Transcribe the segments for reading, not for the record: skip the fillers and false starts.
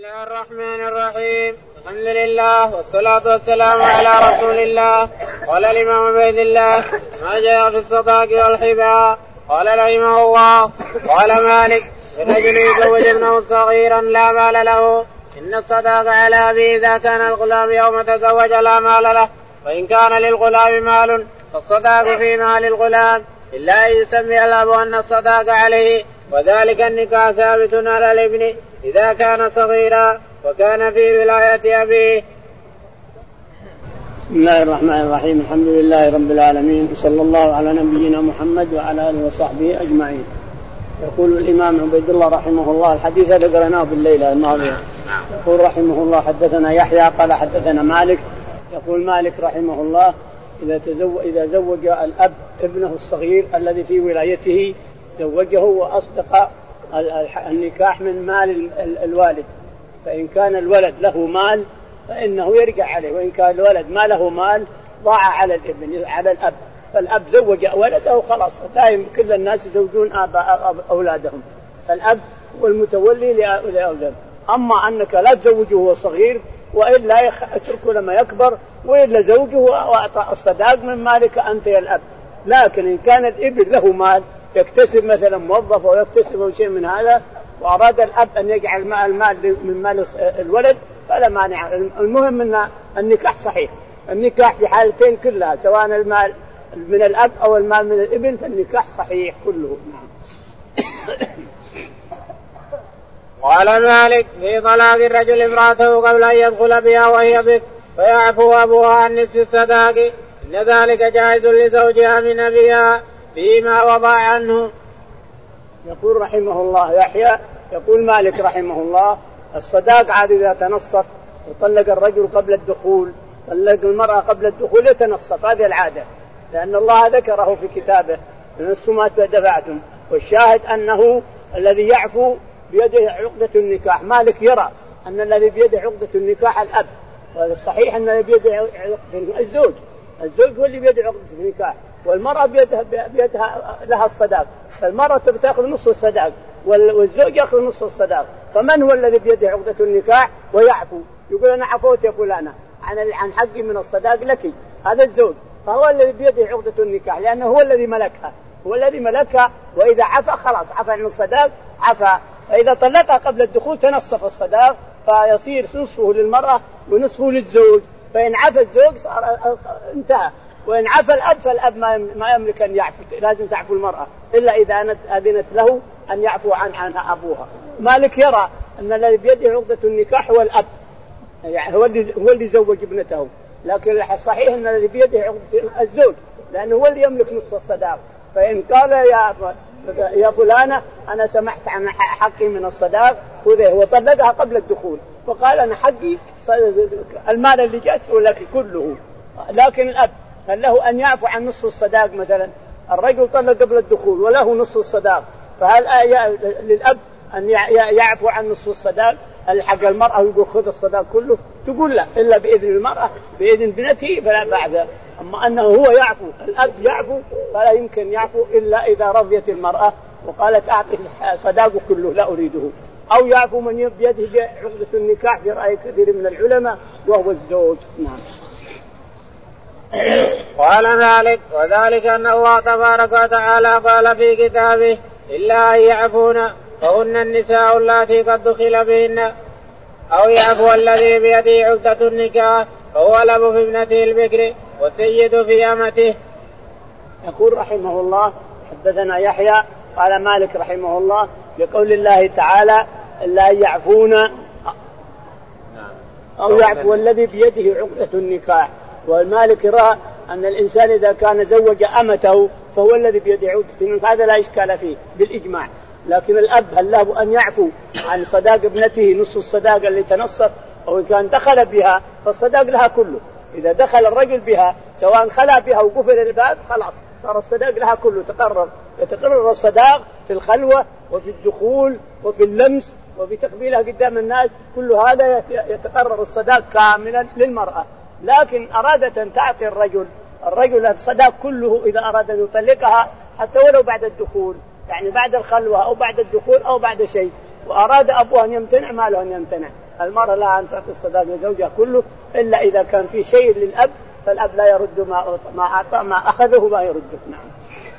الله الرحمن الرحيم. الحمد لله والصلاة والسلام على رسول الله. قال الإمام عبيد الله ما جاء في الصداق والحباء. قال رحمه الله قال مالك الرجل يزوج ابنه صغيرا لا مال له إن الصداق على أبيه إذا كان الغلام يوم تزوج لا مال له، وإن كان للغلام مال فالصداق في مال الغلام إلا أن يسمي الأب أن الصداق عليه، وذلك النكاح ثابت على الابن إذا كان صغيرا وكان في ولاية أبيه. بسم الله الرحمن الرحيم. الحمد لله رب العالمين، وصلى الله على نبينا محمد وعلى آله وصحبه أجمعين. يقول الإمام عبيد الله رحمه الله الحديث هذا قرأناه بالليلة الماضية. يقول رحمه الله حدثنا يحيى قال حدثنا مالك. يقول مالك رحمه الله إذا زوج الأب ابنه الصغير الذي في ولايته زوجه وأصدق النكاح من مال الوالد، فإن كان الولد له مال فإنه يرجع عليه، وإن كان الولد ما له مال ضاع على الابن على الأب، فالأب زوج ولده خلاص. دائما كل الناس يزوجون أولادهم، فالأب هو المتولي لأولاده. أما أنك لا تزوجه وهو صغير وإلا اتركه لما يكبر، وإلا زوجه وأعطى الصداق من مالك أنت يا الأب. لكن إن كان الابن له مال يكتسب مثلا موظف أو يكتسب شيء من هذا، وأراد الأب أن يجعل المال من مال الولد فلا مانع. المهم أن النكاح صحيح. النكاح في حالتين كلها، سواء المال من الأب أو المال من الابن، فالنكاح صحيح كله. قال مالك في طلاق الرجل امرأته قبل أن يدخل بها وهي بك فيعفو أبوها عن نصف الصداق إن ذلك جائز لزوجها من أبيها فيما وضع عنه. يقول رحمه الله يحيى يقول مالك رحمه الله الصداق عاد إذا تنصف وطلق الرجل قبل الدخول، طلق المرأة قبل الدخول يتنصف، هذه العادة، لأن الله ذكره في كتابه نصف ما دفعتم. والشاهد أنه الذي يعفو بيده عقدة النكاح. مالك يرى أن الذي بيده عقدة النكاح الأب، والصحيح أن الذي بيده عقدة الزوج هو اللي بيده عقدة النكاح، والمرأة بيدها لها الصداق، فالمرأة بتأخذ نصف الصداق والزوج يأخذ نصف الصداق. فمن هو الذي بيده عقدة النكاح ويعفو؟ يقول أنا عفوت يا فلانة عن حقي من الصداق لك، هذا الزوج، فهو الذي بيده عقدة النكاح لأنه هو الذي ملكها، وإذا عفى خلاص عفى عن الصداق عفى. فإذا طلقها قبل الدخول تنصف الصداق فيصير نصفه للمرأة ونصفه للزوج، فإن عفى الزوج صار انتهى، وإن عفى الأب فالأب ما يملك أن يعفو، لازم تعفو المرأة إلا إذا أذنت له أن يعفو عنها أبوها. مالك يرى أن الذي بيده عقدة النكاح هو الأب، يعني هو اللي زوج ابنته، لكن الصحيح أن الذي بيده عقدة الزوج لأنه هو اللي يملك نصف الصداق. فإن قال يا فلانة أنا سمحت عن حقي من الصداق وطلقها قبل الدخول، فقال أنا حقي المال اللي جاء لك كله، لكن الأب هل له أن يعفو عن نصف الصداق؟ مثلا الرجل طلق قبل الدخول وله نصف الصداق، فهل للأب أن يعفو عن نصف الصداق الحق المرأة ويقول خذ الصداق كله؟ تقول لا، إلا بإذن المرأة بإذن بنته فلا بعد. أما أنه هو يعفو، الأب يعفو، فلا يمكن يعفو إلا إذا رضيت المرأة وقالت أعطي صداقه كله لا أريده، أو يعفو من بيده عقدة النكاح في رأي كثير من العلماء وهو الزوج. نعم. قال مالك وذلك أن الله تبارك وتعالى قال في كتابه إلا أن يعفون فهن النساء اللاتي قد دخل بهن، أو يعفو الذي بيده عقدة النكاح فهو الأب في ابنته البكر والسيد في أمته. يقول رحمه الله حدثنا يحيى قال مالك رحمه الله بقول الله تعالى إلا أن يعفون أو يعفو الذي بيده عقدة النكاح. والمالك يرى أن الإنسان إذا كان زوج أمته فهو الذي بيده عقدة النكاح، هذا لا إشكال فيه بالإجماع. لكن الأب هل له أن يعفو عن صداق ابنته نصف الصداق اللي تنصف، أو إن كان دخل بها فالصداق لها كله؟ إذا دخل الرجل بها سواء خلا بها وقفل الباب خلاص صار الصداق لها كله، يتقرر الصداق في الخلوة وفي الدخول وفي اللمس وفي تقبيلها قدام الناس، كل هذا يتقرر الصداق كاملا للمرأة. لكن أرادت أن تعطي الرجل الصداق كله إذا أراد أن يطلقها حتى ولو بعد الدخول، يعني بعد الخلوة أو بعد الدخول أو بعد شيء، وأراد أبوه أن يمتنع ما له أن يمتنع. المرأة لها أن تعطي الصداق لزوجها كله إلا إذا كان في شيء للأب فالأب لا يرد ما أعطى ما أخذه ما يرده. نعم.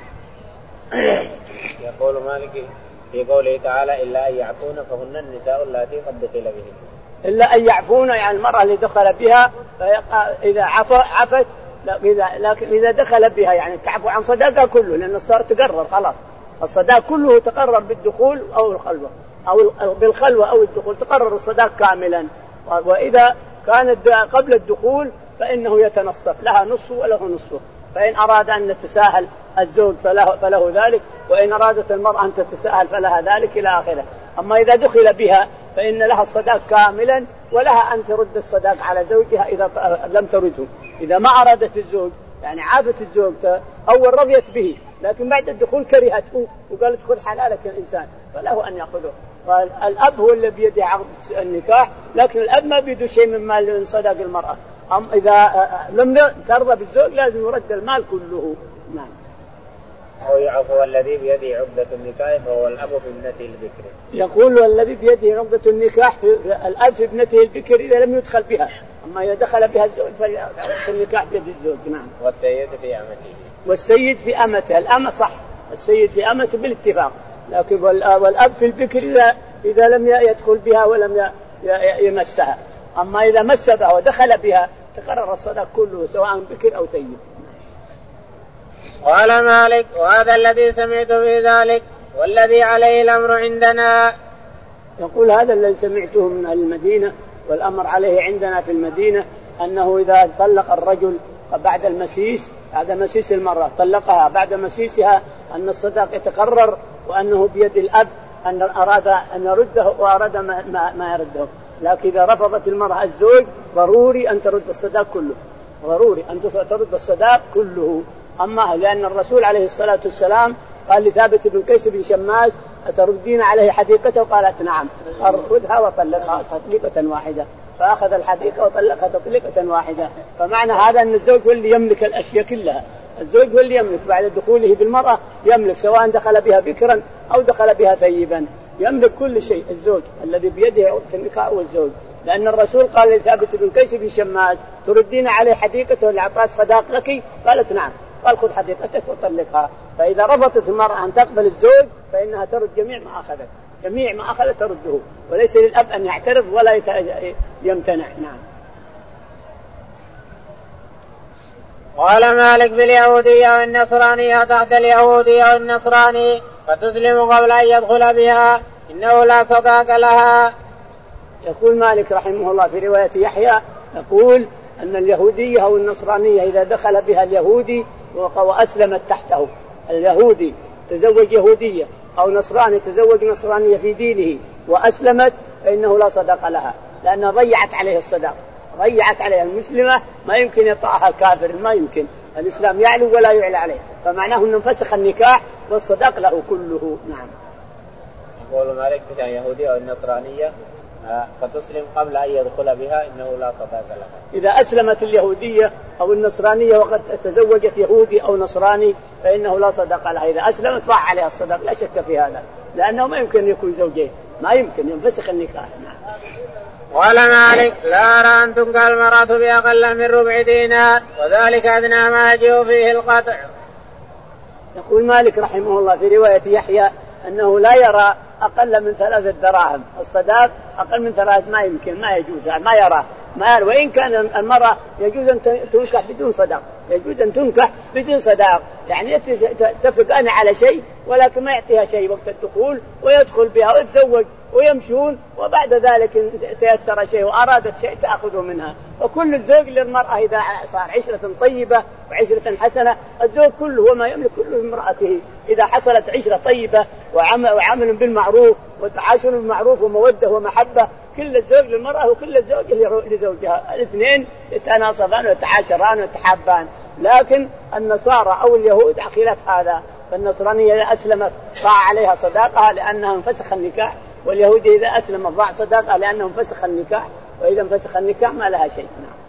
يقول مالك في قوله تعالى إلا أن يعفون فهن النساء اللاتي قد دخل بهن. إلا أن يعفون يعني المرأة اللي دخل بها إذا عفت لكن إذا دخل بها يعني تعفو عن صداقها كله لأن صار تقرر خلاص الصداق كله تقرر بالدخول أو الخلوة أو بالخلوة أو الدخول تقرر الصداق كاملا. وإذا كانت قبل الدخول فإنه يتنصف لها نصه وله نصه فإن أراد أن يتساهل الزوج فله ذلك وإن أرادت المرأة أن تتساهل فلها ذلك إلى آخره. أما إذا دخل بها فإن لها الصداق كاملا ولها أن ترد الصداق على زوجها إذا لم ترده. إذا ما أرادت الزوج يعني عافت الزوج أول رضيت به لكن بعد الدخول كرهته وقالت خذ حلالك الإنسان فله أن يأخذه. فالأب هو اللي بيده عقد النكاح لكن الأب ما بيده شيء من مال من صداق المرأة. إذا لم ترضى بالزوج لازم يرد المال كله. نعم. أو يعفو الذي بيده عقدة النكاح فهو الأب في ابنته البكر. يقول والذي بيده عقدة النكاح في الأب في ابنته البكر إذا لم يدخل بها. أما إذا دخل بها الزوج فالنكاح بيد الزوج. نعم. والسيد في أمته. والسيد في أمته الأمة صح السيد في أمته بالاتفاق لكن والأب في البكر إذا لم يدخل بها ولم يمسها. أما إذا مس بها ودخل بها تقرر الصداق كله سواء بكر أو سيد. قال مالك وهذا الذي سمعت في ذلك والذي عليه الأمر عندنا. يقول هذا الذي سمعته من المدينة والأمر عليه عندنا في المدينة أنه إذا طلق الرجل بعد مسيس المرأة طلقها بعد مسيسها أن الصداق يتقرر وأنه بيد الأب أن أراد أن يرده وأراد ما يرده. لكن إذا رفضت المرأة الزوج ضروري أن ترد الصداق كله ضروري أن ترد الصداق كله. أما لأن الرسول عليه الصلاة والسلام قال لثابت بن قيس بن شماس أتردين عليه حديقته قالت نعم أخذها وطلقها تطليقة واحدة فأخذ الحديقة وطلقها تطليقة واحدة. فمعنى هذا أن الزوج هو اللي يملك الأشياء كلها. الزوج هو اللي يملك بعد دخوله بالمرأة يملك سواء دخل بها بكرا أو دخل بها ثيبا يملك كل شيء الزوج الذي بيده عقد النكاح والزوج. لأن الرسول قال لثابت بن قيس بن شماس تردين عليه حديقته اللي أعطاك صداق لك قالت نعم قال خذ حديقتك وطلقها. فإذا رفضت المرأة أن تقبل الزوج فإنها ترد جميع ما أخذت ترده وليس للأب أن يعترض ولا يمتنع. نعم. قال مالك باليهودية والنصرانية تحت اليهودية والنصراني فتسلم قبل أن يدخل بها إنه لا صداق لها. يقول مالك رحمه الله في رواية يحيى يقول أن اليهودية أو النصرانية إذا دخل بها اليهودي وأسلمت تحته اليهودي تزوج يهودية أو نصراني تزوج نصرانية في دينه وأسلمت فإنه لا صداق لها لأنها ضيعت عليه الصداق ضيعت عليها. المسلمة ما يمكن يطاعها الكافر ما يمكن الإسلام يعلو ولا يعلى عليه فمعناه أنه انفسخ النكاح والصداق له كله. نعم. يقول مالك بتاع اليهودية أو النصرانية فتسلم قبل أن يدخل بها إنه لا صداق لها. إذا أسلمت اليهودية أو النصرانية وقد تزوجت يهودي أو نصراني فإنه لا صداق لها. إذا أسلمت ضاع عليها الصداق لا شك في هذا لأنه ما يمكن يكون زوجين ما يمكن ينفسخ النكاح. نعم. قال مالك لا أرى أن تنكح المرأة بأقل من ربع دينار وذلك أدنى ما يجب فيه القطع. يقول مالك رحمه الله في رواية يحيى أنه لا يرى أقل من 3 دراهم الصداق أقل من 3 ما يمكن ما يجوز ما يرى وإن كان المرأة يجوز أن تنكح بدون صداق يجوز أن تنكح بدون صداق يعني يتفقان على شيء ولكن ما يعطيها شيء وقت الدخول ويدخل بها ويتزوج ويمشون وبعد ذلك تيسر شيء وأرادت شيء تأخذه منها. وكل الزوج للمرأة إذا صار عشرة طيبة وعشرة حسنة الزوج كله وما يملك كله امرأته إذا حصلت عشرة طيبة وعمل بالمعروف وتعاشر بالمعروف ومودة ومحبة كل الزوج للمرأة وكل الزوج لزوجها الاثنين يتناصفان ويتعاشران ويتحابان. لكن النصارى أو اليهود خلاف هذا فالنصرانية إذا أسلمت ضاع عليها صداقها لأنها انفسخ النكاح واليهودي إذا أسلم ضاع صداقها لأنه انفسخ النكاح وإذا انفسخ النكاح ما لها شيء.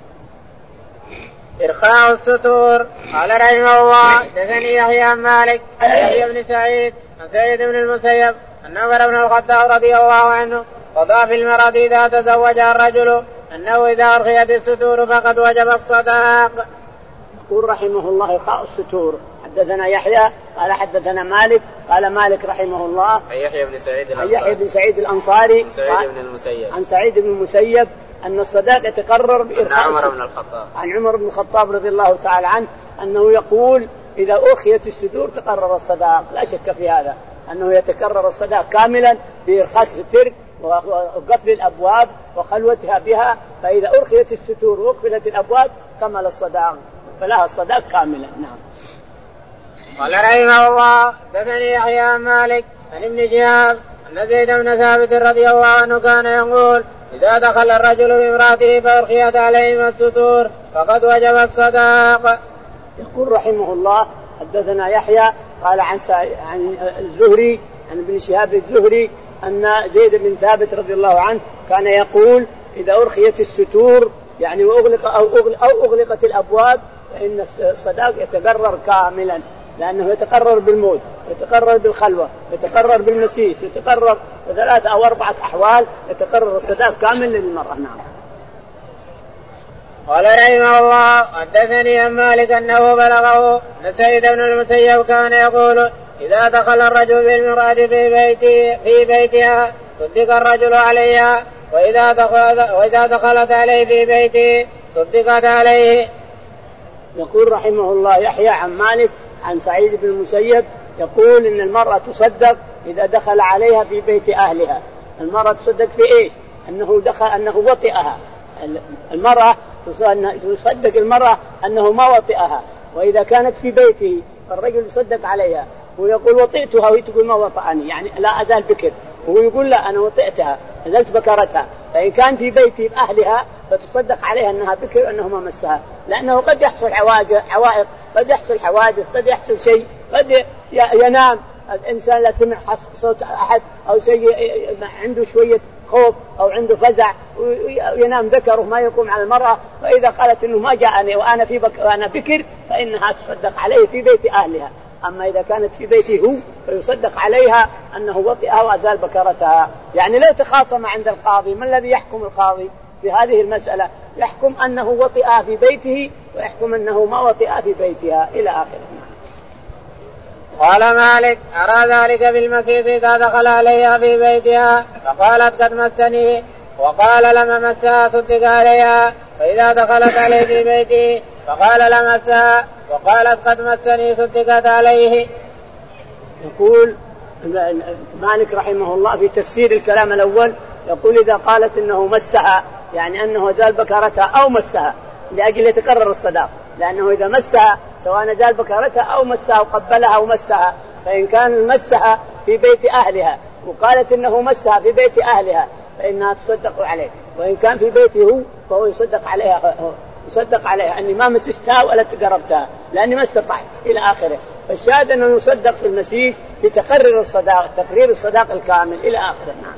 إرخاء الستور. قال رحمه الله حدثني يحيى عن مالك عن يحيى بن سعيد عن سعيد بن المسيب أن عمر بن الخطاب رضي الله عنه قضى في المرأة إذا تزوجها الرجل أنه إذا أرخيت الستور فقد وجب الصداق. يقول رحمه الله إرخاء الستور. حدثنا يحيى قال حدثنا مالك قال مالك رحمه الله عن يحيى بن سعيد الأنصاري عن سعيد بن المسيب أن الصداق يتقرر بإرخاء عن عمر بن الخطاب رضي الله تعالى عنه أنه يقول إذا أرخيت الستور تقرر الصداق. لا شك في هذا أنه يتكرر الصداق كاملا بإرخاء الستر وقفل الأبواب وخلوتها بها. فإذا أرخيت الستور وقفلت الأبواب كمل الصداق فلها الصداق كاملا. نعم. قال رحمه الله حدثني يحيى عن مالك عن ابن شهاب أن زيد بن ثابت رضي الله عنه كان يقول إذا دخل الرجل بامرأته فأرخيت عليهما الستور فقد وجب الصداق. يقول رحمه الله حدثنا يحيى قال عن الزهري عن ابن شهاب الزهري أن زيد بن ثابت رضي الله عنه كان يقول إذا أرخيت الستور يعني أغلقت الأبواب فإن الصداق يتقرر كاملا لأنه يتقرر بالموت يتقرر بالخلوة يتقرر بالمسيس يتقرر بثلاثة أو أربعة أحوال يتقرر الصداق كامل للمرأة. نعم. قال رحمه الله حدثني عن مالك أنه بلغه أن سعيد بن المسيب كان يقول إذا دخل الرجل بالمرأة في بيتها صدق الرجل عليها وإذا دخلت عليه في بيته صدقت عليه. يقول رحمه الله يحيى عن مالك عن سعيد بن المسيب يقول إن المرأة تصدق إذا دخل عليها في بيت أهلها. المرأة تصدق في إيش؟ أنه وطئها. المرأة تصدق المرأة أنه ما وطئها. وإذا كانت في بيته فالرجل يصدق عليها ويقول وطئتها وهي تقول ما وطأني يعني لا أزال بكر وهو يقول لا أنا وطئتها أزلت بكرتها. فإن كان في بيت أهلها فتصدق عليها أنها بكر وأنه ما مسها لأنه قد يحصل عوائق قد يحصل حوادث قد يحصل شيء قد ينام الإنسان لا سمع صوت أحد أو شيء عنده شوية خوف أو عنده فزع وينام ذكره ما يقوم على المرأة. فإذا قالت إنه ما جاءني وأنا بكر فإنها تصدق عليه في بيت أهلها. أما إذا كانت في بيته هو فيصدق عليها أنه وطئها وأزال بكرتها. يعني لو تخاصم عند القاضي ما الذي يحكم القاضي في هذه المسألة؟ يحكم أنه وطئها في بيته ويحكم أنه ما وطئها في بيتها إلى آخره. قال مالك أرى ذلك بالمسيس إذا دخل عليها في بيتها فقالت قد مسني وقال لما مسها صدق عليها فإذا دخلت عليه في بيته فقال لمسها وقالت قد مسني صدقت عليه. يقول مالك رحمه الله في تفسير الكلام الأول يقول إذا قالت إنه مسها يعني أنه زال بكرتها أو مسها لأجل يتكرر الصداق لأنه إذا مسها سواء زال بكرتها أو مسها وقبلها أو مسها فإن كان مسها في بيت أهلها وقالت إنه مسها في بيت أهلها فإنها تصدق عليه. وإن كان في بيته فهو يصدق عليها أني ما مسستها ولا تقربتها لأني ما استطعت إلى آخره. فالشاهد أنه يصدق في المسيس لتقرر الصداق تقرير الصداق الكامل إلى آخره. نعم.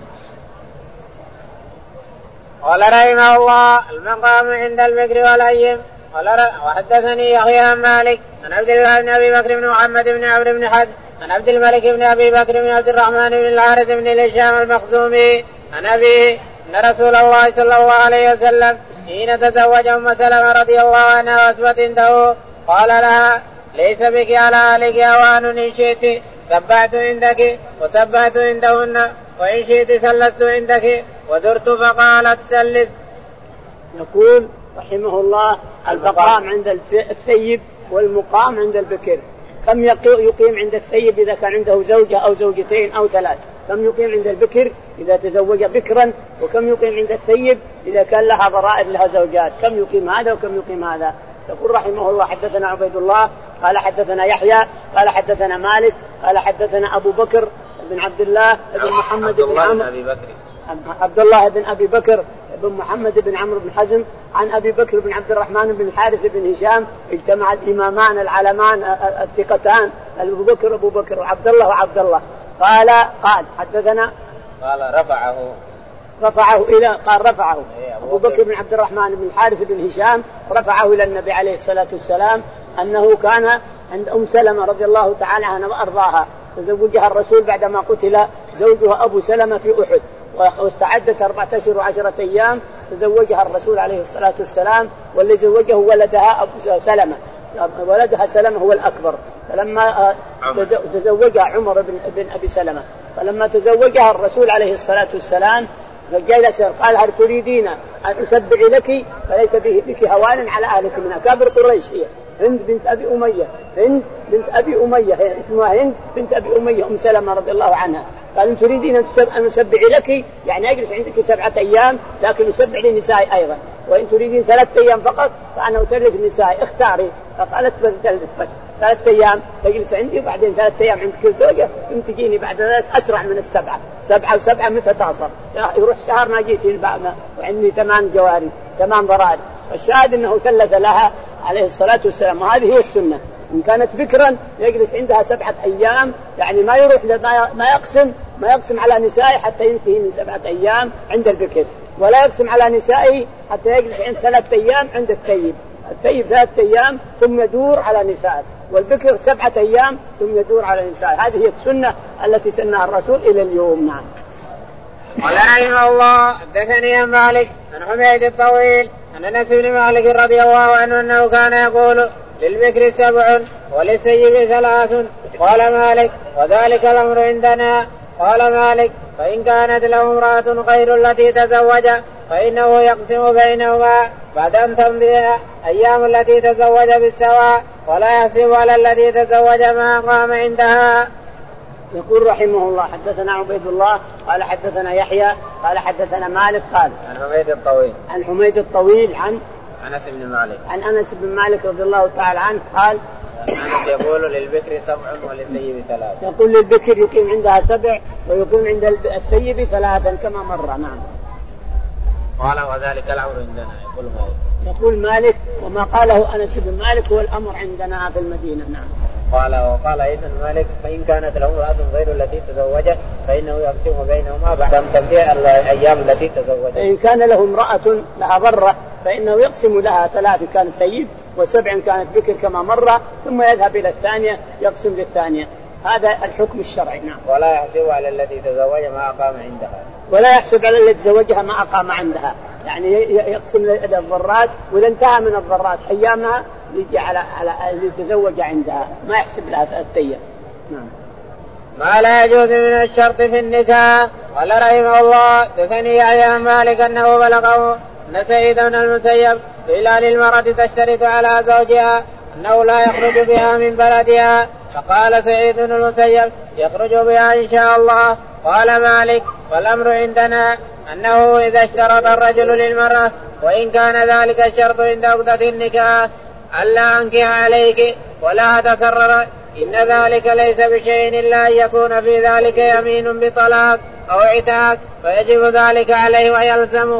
قال رحمه الله المقام عند البكر والأيم. وحدثني يحيى عن مالك عن عبد الله بن أبي بكر بن محمد بن عمرو بن حزم عن عبد الملك بن أبي بكر بن عبد الرحمن بن الحارث بن الهشام المخزومي عن أبيه أن رسول الله صلى الله عليه وسلم حين تزوج أم سلمة رضي الله عنها وأسبت عنده قال لها ليس بك على أهلك أوان إن شئت سبعت عندك وسبعت عندهن وإن شئت سلست عندك ودرت فقالت سلس. يقول رحمه الله المقام عند الثيب والمقام عند البكر. كم يقيم عند الثيب إذا كان عنده زوجة أو زوجتين أو ثلاث؟ كم يقيم عند البكر إذا تزوج بكرا؟ وكم يقيم عند الثيب إذا كان لها ضرائر لها زوجات؟ كم يقيم هذا وكم يقيم هذا؟ يقول رحمه الله حدثنا عبيد الله قال حدثنا يحيى قال حدثنا مالك قال حدثنا أبو بكر بن عبد الله بن محمد بن عمرو عبد الله بن أبي بكر بن محمد بن عمرو بن حزم عن أبي بكر بن عبد الرحمن بن الحارث بن هشام. اجتمع الإمامان العلمان الثقتان أبو بكر وعبد الله قال حدثنا رفعه أبو بكر بن عبد الرحمن بن الحارث بن هشام رفعه إلى النبي عليه الصلاة والسلام أنه كان عند أم سلمة رضي الله تعالى عنها وأرضاها تزوجها الرسول بعدما قتل زوجها أبو سلمة في أحد واستعدت 4 أشهر و10 أيام تزوجها الرسول عليه الصلاة والسلام، والذي زوجه ولدها أبو سلمة، ولدها سلمة هو الأكبر. فلما تزوجها عمر بن أبي سلمة، فلما تزوجها الرسول عليه الصلاة والسلام فجلس قال هل تريدين أن أسبع لك؟ فليس بك هوان على أهلك من أكابر قريش. هي هند بنت أبي أمية، هند بنت أبي أمية، هي اسمها هند بنت أبي أمية أم سلمة رضي الله عنها. قال تريدين أن أسبع لك يعني أجلس عندك 7 أيام لكن أسبع للنساء أيضا، وإن تريدين 3 أيام فقط فأنا أسرك النساء اختاري. فقالت بس 3 أيام تجلس عندي وبعدين 3 أيام عند كل زوجة ثم تجيني بعد ذلك أسرع من 7 و7 متى تعصر يروح شهر ما جيتي وعندي 8 جواري 8 ضرائر. فالشاهد أنه ثلث لها عليه الصلاة والسلام، وهذه هي السنة. إن كانت بكرا يجلس عندها 7 أيام، يعني ما يروح ما يقسم على نسائه حتى ينتهي من 7 أيام عند البكر، ولا يقسم على نسائه حتى يجلس عند 3 أيام عند الثيب. الثيب 3 أيام ثم يدور على نسائه، والبكر 7 أيام ثم يدور على نسائه. هذه هي السنة التي سنها الرسول إلى اليوم. نعم. قال رحمه الله حدثني عن مالك عن حميد الطويل عن انس بن مالك رضي الله عنه انه كان يقول للبكر 7 وللسيب 3. قال مالك وذلك الامر عندنا. قال مالك فان كانت له امرأة غير التي تزوج فانه يقسم بينهما بعد ان تمضي ايام التي تزوج بالسواء ولا يحسب على التي تزوج ما قام عندها. يقول رحمه الله حدثنا عبيد الله قال حدثنا يحيى قال حدثنا مالك قال عن حميد الطويل عن أنس بن مالك رضي الله تعالى عنه قال أنس يقول للبكر 7 وللثيب 3. يقول للبكر يقيم عندها 7 ويقيم عند الثيب 3 كما مر. نعم. قال وذلك الأمر عندنا. يقول مالك وما قاله أنس بن مالك هو الأمر عندنا في المدينة. نعم. وقال أيضا مالك فإن كانت له امرأة غير التي تزوجت فإنه يقسم بينهما بعد أن تمضي الأيام التي تزوجت. فإن كان له امرأة لها ضرة فإنه يقسم لها 3 كانت ثيب و7 كانت بكر كما مر، ثم يذهب إلى الثانية يقسم للثانية. هذا الحكم الشرعي. نعم. ولا يحسب على التي تزوج ما أقام عندها. ولا يحسب على التي تزوجها ما أقام عندها، يعني يقسم للضرات، وإذا انتهى من الضرات أيامها يجي على اللي تزوج عندها ما يحسب لها 3 أيام. نعم. ما لا يجوز من الشرط في النكاح. قال رحمه الله حدثني عن مالك أنه بلغه أن سعيد بن المسيب سئل للمرأة تشترط على زوجها أنه لا يخرج بها من بلدها، فقال سعيد بن المسيب يخرج بها إن شاء الله. قال مالك والأمر عندنا أنه إذا اشترط الرجل للمرأة وإن كان ذلك الشرط عند عقدة النكاح ألا أنكح عليك ولا تسرر إن ذلك ليس بشيء إلا أن يكون في ذلك يمين بطلاق أو عتاق فيجب ذلك عليه ويلزمه.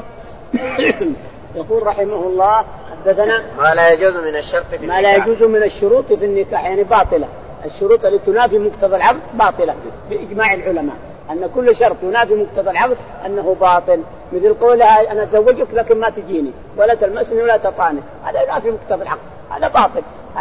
يقول رحمه الله حدثنا ما لا يجوز من الشرط في النكاح. ما لا يجوز من الشروط في النكاح يعني باطلة. الشروط التي تنافي مقتضى العقد باطلة بإجماع العلماء، أن كل شرط ينافي مقتضى العقد أنه باطل، مثل قولها أنا أتزوجك لكن ما تجيني ولا تلمسني ولا تطعني، هذا ينافي مقتضى العقد، هذا باطل.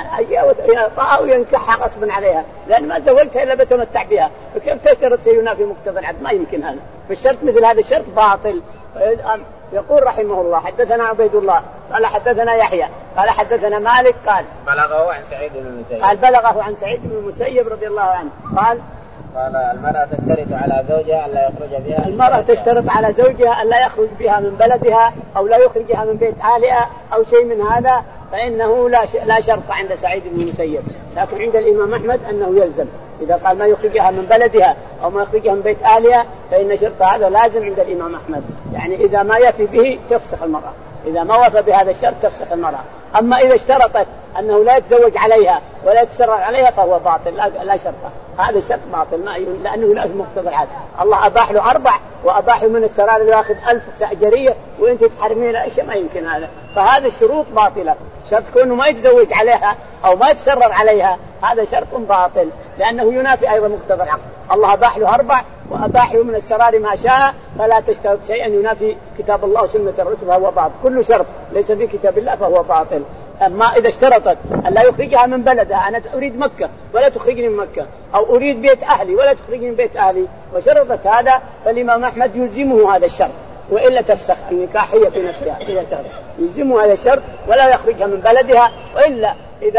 أو ينكحها غصبا عليها لأن ما تزوجتها إلا بتمتع بها، فكيف تشترط سينافي مقتضى العقد؟ ما يمكن هذا، فالشرط مثل هذا الشرط باطل. يقول رحمه الله حدثنا عبيد الله قال حدثنا يحيى قال حدثنا مالك قال بلغه عن سعيد بن المسيب بلغه عن سعيد بن المسيب رضي الله عنه قال المرأة تشترط على زوجها ألا يخرج بها. المرأة تشترط على زوجها ألا يخرج بها من بلدها أو لا يخرجها من بيت أهلها أو شيء من هذا، فإنه لا شرط عند سعيد بن المسيب، لكن عند الإمام أحمد أنه يلزم إذا قال ما يخرجها من بلدها أو ما يخرجها من بيت أهلها فإن شرط هذا لازم عند الإمام أحمد، يعني إذا ما يفي به تفسخ المرأة، إذا ما وفى بهذا الشرط تفسخ المرأة. أما إذا اشترطت أنه لا يتزوج عليها ولا يتسرر عليها فهو باطل، لا شرط، هذا الشرط باطل لأنه لا في مقتضى العادة. الله أباح له 4 وأباح من السرار اللي ياخذ 1000 جرية وأنت تحرمين لا شيء، ما يمكن هذا، فهذا الشروط باطلة. شرط كونه ما يتزوج عليها أو ما يتسرر عليها هذا شرط باطل لأنه ينافي أيضا مقتضى العقد. الله أباح له 4 وأباح له من السرار ما شاء، فلا تشترط شيئا ينافي كتاب الله وسنة الرسول فهو باطل. كل شرط ليس في كتاب الله فهو باطل. أما إذا اشترطت أن لا يخرجها من بلدها، أنا أريد مكة ولا تخرجني من مكة، أو أريد بيت أهلي ولا تخرجني من بيت أهلي، وشرطت هذا، فالإمام أحمد يلزمه هذا الشرط، وإلا تفسخ النكاح هي في نفسها إذا تغير، يلزمه هذا الشرط ولا يخرجها من بلدها. وإلا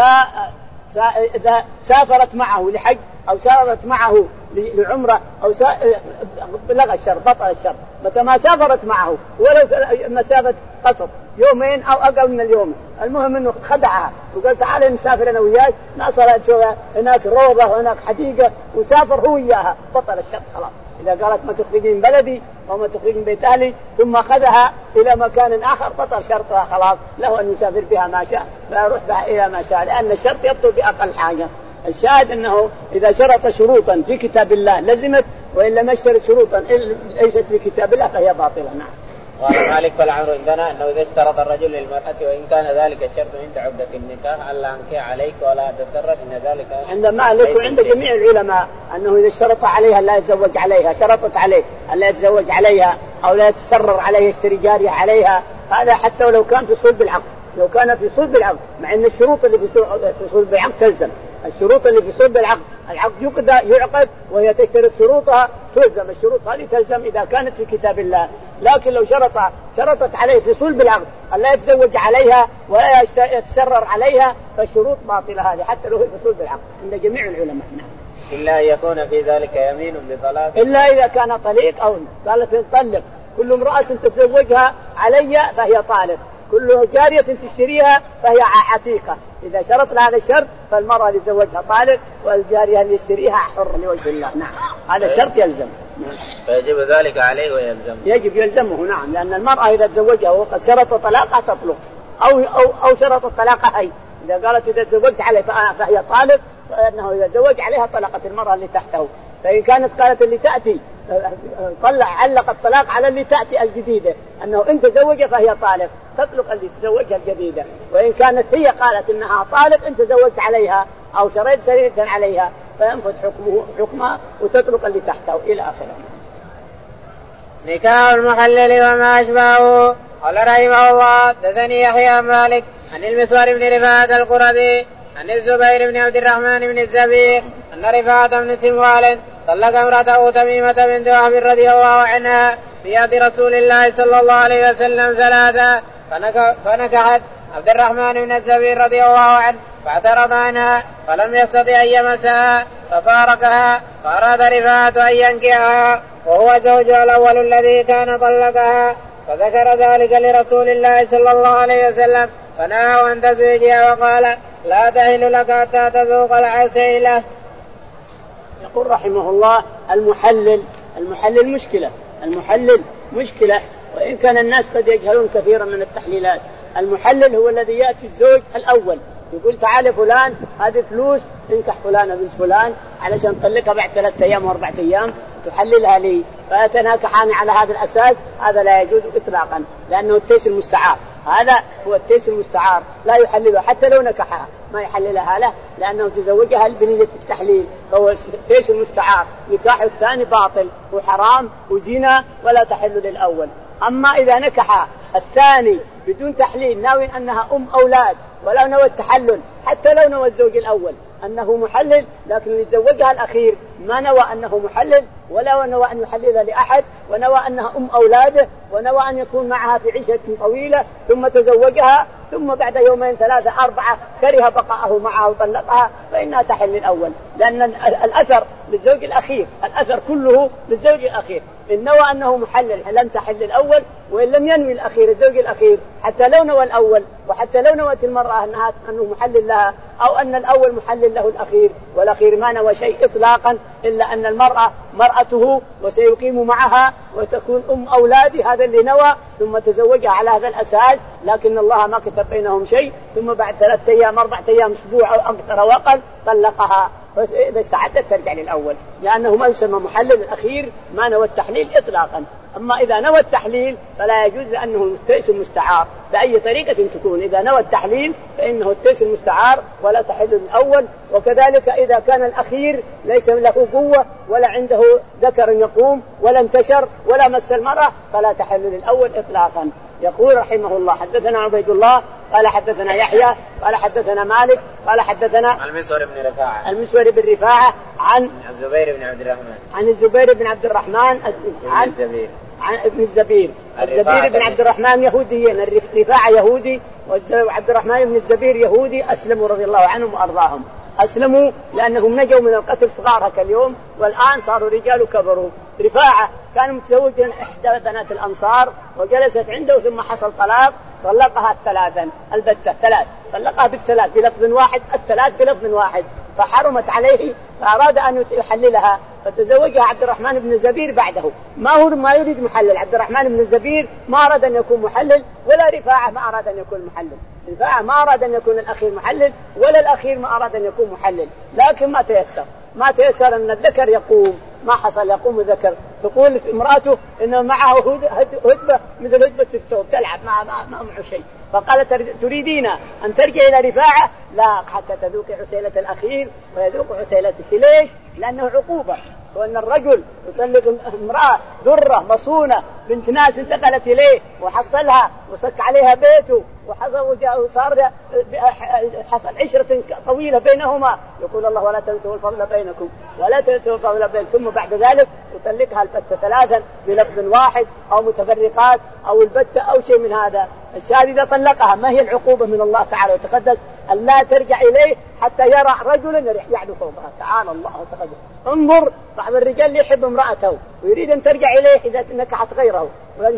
إذا سافرت معه لحج أو سافرت معه لعمرة أو لغى الشرط، بطل الشرط. متى ما سافرت معه ولو مسافة قصر يومين أو أقل من اليوم، المهم أنه خدعها وقال تعال نسافر أنا وياك، نصلت هناك روضة وهناك حديقة وسافر هو إياها، بطل الشرط خلاص. إذا قالت ما تخرجين من بلدي أو ما تخرجين من بيت أهلي ثم خذها إلى مكان آخر، بطل شرطها خلاص، له أن يسافر بها ما شاء، فيروح بها إلى ما شاء، لأن الشرط يبطل بأقل حاجة. الشاهد أنه إذا شرط شروطا في كتاب الله لزمت، وإن لم يشترط شروطا ليست في كتاب الله فهي باطلة. نعم. قال مالك فالأمر عندنا أنه إذا اشترط الرجل للمرأة وإن كان ذلك الشرط عند عقدة النكاح ألا أنكح عليك ولا تسرد إن ذلك عند مالك وعند جميع العلماء أنه إذا اشترط عليها لا يتزوج عليها، شرطت عليه ألا يتزوج عليها أو لا يتسرر عليه، يشتري جارية عليها، هذا حتى ولو كان في صلب العقد، لو كان في صلب العقد، مع أن الشروط اللي في صلب العقد تلزم، الشروط اللي في صلب العقد يعقد وهي تشترط شروطها تلزم، الشروط هذه تلزم إذا كانت في كتاب الله. لكن لو شرطت عليه في صلب العقد ألا يتزوج عليها ولا يتسرر عليها فالشروط باطلة هذه حتى لو في صلب العقد عند جميع العلماء. إلا أن يكون في ذلك يمين بطلاق، إلا إذا كان طليق أو قالت طلق كل امرأة تتزوجها علي فهي طالق، كل جارية تشتريها فهي عتيقة. إذا شرط هذا الشرط فالمرأة اللي زوجها طالق والجارية اللي يشتريها حر لوجه الله. نعم، هذا الشرط يلزم. فيجب ذلك عليه ويلزم، يجب يلزمه. نعم، لأن المرأة إذا تزوجها وقد شرط طلاقها تطلق أو شرط الطلاق هي، إذا قالت إذا تزوجت عليه فهي طالق، فإنه إذا زوج عليها طلقت المرأة اللي تحته. فإن كانت قالت اللي تأتي علق الطلاق على اللي تأتي الجديدة أنه إن تزوج فهي طالق، تطلق اللي تزوجها الجديدة. وإن كانت هي قالت إنها طالق إن تزوجت عليها أو شريت سريرة عليها فينفذ حكمها وتطلق اللي تحته إلى آخره. نكاح المحلل وما أشبهه. قال رحمه الله حدثني يحيى مالك عن المسور بن رفاعة القرظي عن الزبير بن عبد الرحمن بن الزبير أن رفاعة بن سموال طلق امرأته تميمة بنت وهب رضي الله عنها في يد رسول الله صلى الله عليه وسلم ثلاثة، فنكحت عبد الرحمن بن الزبير رضي الله عنه فاعترض عنها فلم يستطع أن يمسها ففارقها، فأراد رفاعة أن ينكحها وهو زوجها الأول الذي كان طلقها، فذكر ذلك لرسول الله صلى الله عليه وسلم فنهى أن تزوجها وقال لا تحل لك حتى تذوق العسيلة. يقول رحمه الله المحلل مشكلة، وإن كان الناس قد يجهلون كثيرا من التحليلات. المحلل هو الذي يأتي الزوج الأول يقول تعال فلان هذه فلوس انكح فلانة بنت فلان علشان تطلقها بعد 3 أيام و4 أيام تحللها لي، فيتناكحان على هذا الأساس. هذا لا يجوز إطلاقا، لأنه التيس المستعار، هذا هو التيس المستعار، لا يحللها حتى لو نكحها ما يحللها له، لأنه تزوجها بنية التحليل، فهو التيس المستعار. نكاح الثاني باطل وحرام وزنا ولا تحل للأول. أما إذا نكح الثاني بدون تحليل ناوي أنها أولاد ولا نوى التحلل، حتى لو نوى الزوج الأول أنه محلل، لكن اللي زوجها الأخير ما نوى أنه محلل ولا نوى أن يحللها لأحد، ونوى أنها أولاده، ونوى أن يكون معها في عيشة طويلة، ثم تزوجها، ثم بعد 2 3 4 كره بقاءه معها وطلقها، فإنها تحل الأول، لأن الأثر للزوج الأخير، الأثر كله للزوج الأخير. إن نوى أنه محلل لم تحل الأول، وإن لم ينوي الأخير الزوج الأخير حتى لو نوى الأول، وحتى لو نوت المرأة أنه محلل لها أو أن الأول محلل له الأخير، والأخير ما نوى شيء إطلاقا إلا أن المرأة مرأته وسيقيم معها وتكون أولاده، هذا اللي نوى، ثم تزوجها على هذا الأساس، لكن الله ما كتب بينهم شيء، ثم بعد 3 أيام 4 أيام أسبوع أو أكثر وأقل طلقها، إذا استعدت ترجع للأول، لأنه ما يسمى محلل الأخير ما نوى التحليل إطلاقا. أما إذا نوى التحليل فلا يجوز، لأنه التيس المستعار بأي طريقة تكون، إذا نوى التحليل فإنه التيس المستعار ولا تحل الأول. وكذلك إذا كان الأخير ليس له قوة ولا عنده ذكر يقوم ولا انتشر ولا مس المرأة فلا تحل للأول إطلاقا. يقول رحمه الله حدثنا عبيد الله قال حدثنا يحيى قال حدثنا مالك قال حدثنا المسور بن رفاعة عن الزبير بن عبد الرحمن عن الزبير بن عبد الرحمن عن ابن الزبير بن عبد الرحمن يهوديين، رفاعة يهودي وعبد الرحمن بن الزبير يهودي، أسلموا رضي الله عنهم وأرضاهم. أسلموا لأنهم نجوا من القتل صغار كاليوم، والآن صاروا رجال كبروا. رفاعة كان متزوجا إحدى بنات الأنصار وجلست عنده ثم حصل طلاق، طلقها ثلاثا البتة، طلقها بالثلاث بلفظ واحد، الثلاث بلفظ واحد، فحرمت عليه فأراد أن يحللها فتزوجها عبد الرحمن بن الزبير بعده. ما يريد محلل، عبد الرحمن بن الزبير ما أراد أن يكون محلل، ولا رفاعة ما أراد أن يكون محلل. رفاعة ما أراد أن يكون الأخير محلل، ولا الأخير ما أراد أن يكون محلل، لكن ما تيسر أن الذكر يقوم، ما حصل يقوم الذكر. تقول امرأته إنه معه هدبة مثل هدبة الثوب تلعب ما معه شيء، فقالت تريدين أن ترجع إلى رفاعة؟ لا، حتى تذوقي عسيلة الأخير ويذوق عسيلتك. ليش؟ لأنه عقوبة، وأن الرجل يطلق امرأة درة مصونة بنت ناس انتقلت إليه وحصلها وسك عليها بيته وصار حصل عشرة طويلة بينهما، يقول الله ولا تنسوا الفضل بينكم ولا تنسوا الفضل بينكم، ثم بعد ذلك يطلقها البتة ثلاثا بلفظ واحد أو متفرقات أو البتة أو شيء من هذا. الشاهد إذا طلقها ما هي العقوبة من الله تعالى وتقدس؟ أن لا ترجع إليه حتى يرى رجلا يعلو فوقها، تعالى الله وتقدس. انظر بعض الرجال يحب امرأته ويريد أن ترجع إليه إذا نكحت غيره،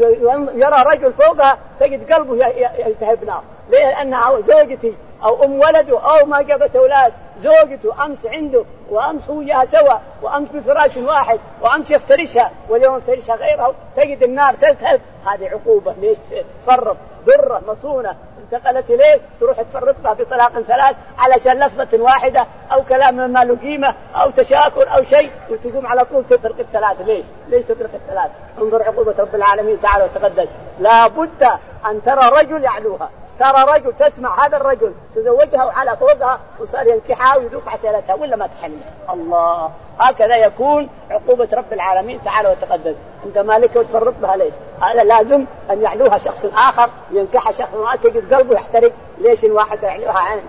يرى رجل فوقها تجد قلبه يلتهب نار. ليه؟ لأنها زوجتي أو أم ولده أو ما جابت أولاد، زوجته أمس عنده وأمس وياها سوا وأمس بفراش واحد وأمس يفترشها واليوم يفترشها غيره، تجد النار تلتهب. هذه عقوبة. ليش تفرط درة مصونة انتقلت إليه تروح تفرطها بطلاق ثلاث علشان لفظة واحدة أو كلام ما له قيمة أو تشاكل أو شيء، وتقوم على طول تطرق الثلاث؟ ليش تطرق الثلاث؟ انظر عقوبة رب العالمين تعالى وتقدس. لا بد أن ترى رجل يعلوها، ترى رجل تسمع هذا الرجل تزوجها وعلى فوقها وصار ينكحها ويذوق عسيلتها ولا ما تحل. الله، هكذا يكون عقوبة رب العالمين تعالى وتقدس. أنت مالك وتفرط بها ليش؟ هذا لازم أن يعلوها شخص آخر، ينكح شخص ما تجد قلبه يحترق. ليش الواحد يعلوها عن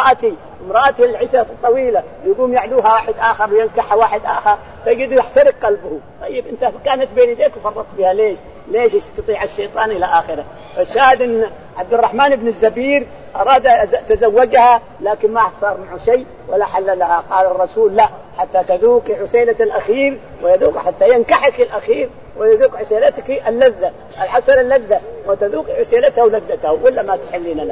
امرأتي العشرة الطويلة يقوم يعلوها واحد آخر وينكح واحد آخر تجد يحترق قلبه؟ طيب أنت كانت بين يديك وفرطت بها ليش تطيع الشيطان إلى آخره؟ فالشاهد أن عبد الرحمن بن الزبير أراد تزوجها لكن ما صار معه شيء ولا حل لها. قال الرسول لا، حتى تذوق عسيلة الأخير ويذوق، حتى ينكحك الأخير ويذوق عسيلتك اللذة الحسن اللذة وتذوق عسيلته ولذته ولا ما تحلين له.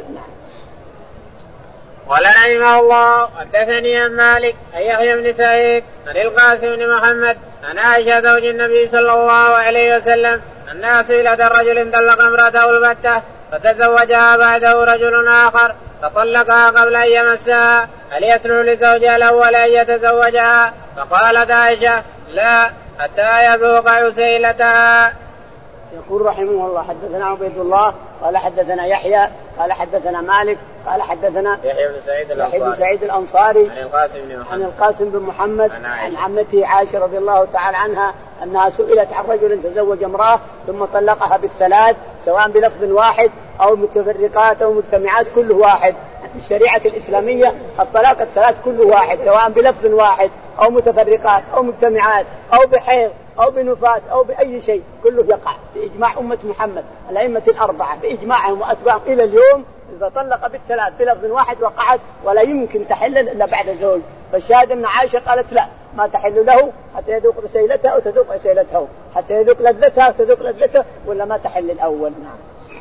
قال رحمه الله حدثني عن مالك عن يحيى بن سعيد عن القاسم بن محمد عن عائشة زوج النبي صلى الله عليه وسلم أنها سئلت الرجل طلق امرأته البتة فتزوجها بعده رجل آخر فطلقها قبل أن يمسها، هل يسلم لزوجها الأول أن يتزوجها؟ فقالت عائشة لا حتى يذوق عسيلتها. يقول رحمه الله حدثنا عبيد الله قال حدثنا يحيى قال حدثنا مالك قال حدثنا يحيى بن سعيد الأنصاري عن القاسم بن محمد عن عمته عائشة رضي الله تعالى عنها أنها سئلت عن رجل تزوج امرأة ثم طلقها بالثلاث سواء بلفظ واحد أو متفرقات أو مجتمعات كله واحد. في الشريعة الإسلامية الطلاق الثلاث كله واحد سواء بلفظ واحد أو متفرقات أو مجتمعات أو بحيض أو بنفاس أو بأي شيء كله يقع بإجماع أمة محمد الأئمة الأربعة بإجماعهم وأتباعهم إلى اليوم. إذا طلق بالثلاث بلفظ واحد وقعت ولا يمكن تحل إلا بعد زوج. فالشاهد أن عائشة قالت لا ما تحل له حتى يذوق عسيلتها وتذوق عسيلته، حتى يذوق لذتها وتذوق لذته ولا ما تحل الأول. نعم.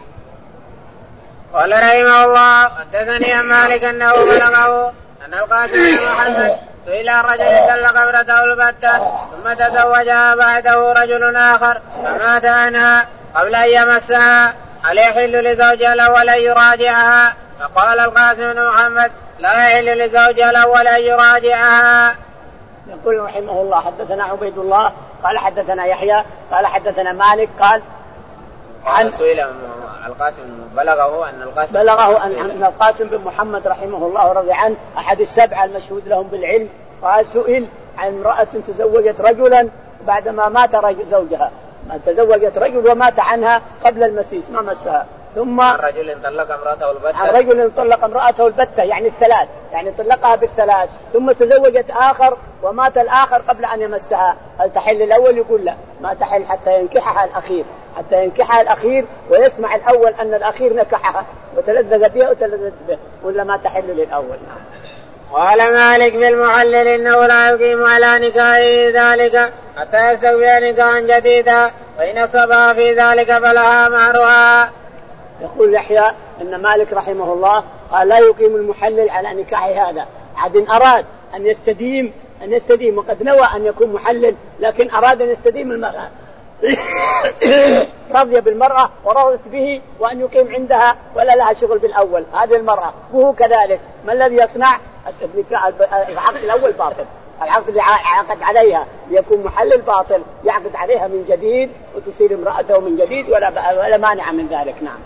قال رحمه الله حدثني عن مالك أنه بلغه أن القاسم بن محمد سئل الرجل طلق امرأته البتة ثم تزوجها بعده رجل آخر فمات عنها قبل أن يمسها، هل يحل لزوجها الأول أن يراجعها؟ فقال القاسم بن محمد لا يحل لزوجها الأول أن يراجعها. يقول رحمه الله حدثنا عبيد الله قال حدثنا يحيى قال حدثنا مالك قال عن سئل القاسم بلغه أن القاسم بن محمد رحمه الله رضي عنه أحد السبعة المشهود لهم بالعلم قال سئل عن امرأة تزوجت رجلا بعدما مات زوجها تزوجت رجل ومات عنها قبل المسيس ما مسها. ثم عن رجل طلق امرأته البتة، عن رجل طلق امرأته البتة يعني الثلاث، يعني طلقها بالثلاث، ثم تزوجت آخر ومات الآخر قبل أن يمسها، هل تحل الأول؟ يقول لا، ما تحل حتى ينكحها الأخير، حتى ينكحها الأخير ويسمع الأول أن الأخير نكحها وتلذذ بها وتلذذ به، ولا ما تحل للأول. قال مالك بالمحلل إنه لا يقيم على نكاحه ذلك حتى يستقبل نكاحا جديدا، وإن أصابها في ذلك فلها مهرها. يقول يحيى أن مالك رحمه الله قال لا يقيم المحلل على نكاح هذا، عاد أراد أن يستديم وقد نوى أن يكون محلل، لكن أراد أن يستديم المرأة رضي بالمرأة ورضت به وأن يقيم عندها ولا لها شغل بالأول، هذه المرأة. وهو كذلك، ما الذي يصنع؟ العقد الأول باطل، العقد اللي عقد عليها ليكون محلل باطل، يعقد عليها من جديد وتصير امرأته من جديد ولا مانع من ذلك. نعم.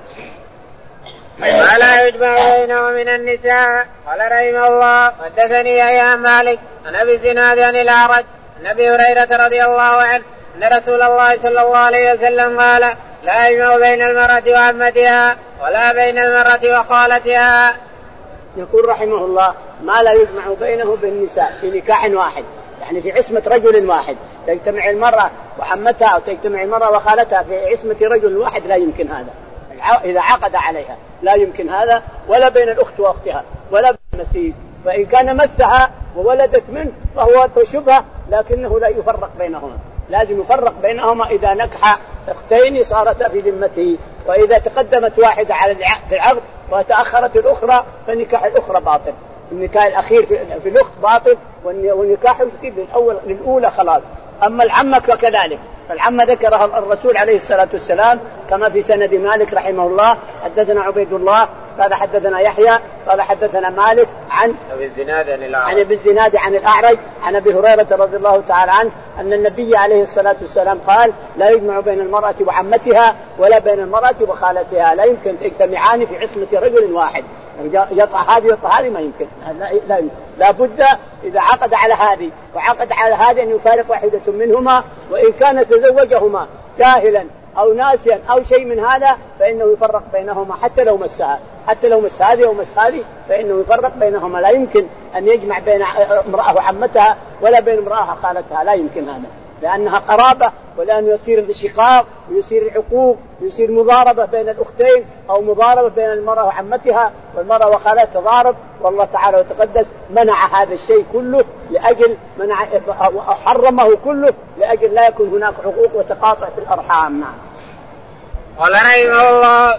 ولا يجمع بينه من النساء. قال رحمه الله حدثني يحيى مالك عن ابي الزناد عن الاعرج عن ابي هريره رضي الله عنه ان رسول الله صلى الله عليه وسلم قال لا يجمع بين المرأة وعمتها ولا بين المرأة وخالتها. يقول رحمه الله ما لا يجمع بينه بالنساء في نكاح واحد، يعني في عصمة رجل واحد تجتمع المرأة وعمتها أو تجتمع المرأة وخالتها في عصمة رجل واحد، لا يمكن هذا إذا عقد عليها، لا يمكن هذا، ولا بين الأخت وأختها ولا بين المسيس. فإن كان مسها وولدت منه فهو شبهة، لكنه لا يفرق بينهما، لازم يفرق بينهما إذا نكح أختين صارتا في ذمته، وإذا تقدمت واحدة على العقد وتأخرت الأخرى فالنكاح الأخرى باطل، النكاح الأخير في الأخت باطل والنكاح يصير للأولى خلاص. أما العمة فكذلك، فالعمة ذكرها الرسول عليه الصلاة والسلام كما في سند مالك رحمه الله حدثنا عبيد الله قال حدثنا يحيى قال حدثنا مالك عن أبي الزناد عن الأعرج عن أبي هريرة رضي الله تعالى عنه أن النبي عليه الصلاة والسلام قال لا يجمع بين المرأة وعمتها ولا بين المرأة وخالتها، لا يمكن يجتمعان في عصمة رجل واحد، يطع هذه يطع هذه، ما يمكن، لا بد إذا عقد على هذه وعقد على هذه أن يفارق واحدة منهما، وإن كان تزوجهما جاهلا أو ناسيا أو شيء من هذا فإنه يفرق بينهما، حتى لو مس هذه أو مس هذه فإنه يفرق بينهما، لا يمكن أن يجمع بين امرأة وعمتها ولا بين امرأة وخالتها، لا يمكن هذا، لأنها قرابة، ولأنه يصير الشقاق ويصير العقوق ويصير مضاربة بين الأختين أو مضاربة بين المرأة وعمتها والمرأة وخالتها تضارب، والله تعالى وتقدس منع هذا الشيء كله لأجل حرمه كله لأجل لا يكون هناك عقوق وتقاطع في الأرحام. نعم. قال رحمه الله